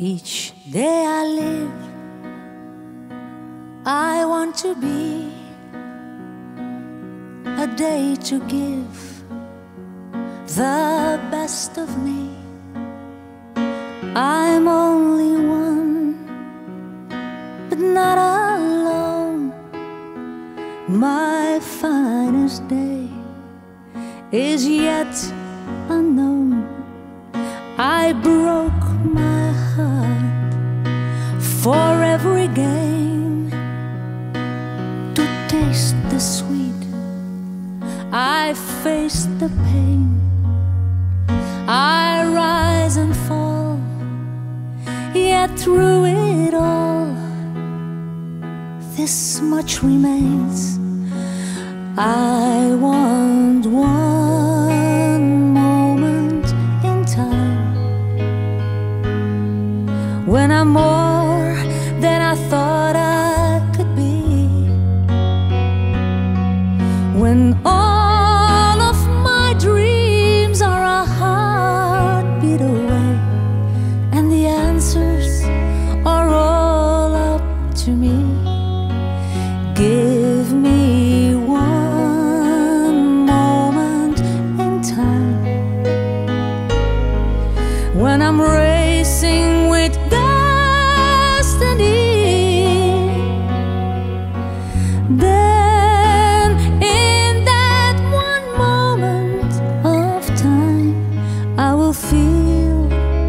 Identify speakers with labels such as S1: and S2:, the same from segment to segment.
S1: Each day I live, I want to be a day to give the best of me. I'm only one, but not alone. My finest day is yet unknown. I broke my heart for every gain to taste the sweet. I faced the pain. I rise and fall, yet through it all, this much remains. I want one moment in time when I'm more than I thought I could be, when all of my dreams are a heartbeat away, and the answers are all up to me. Give me one moment in time when I'm racing with destiny. Then in that one moment of time, I will feel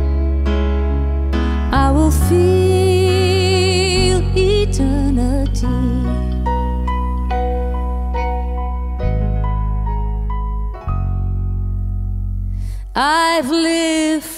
S1: eternity. I've lived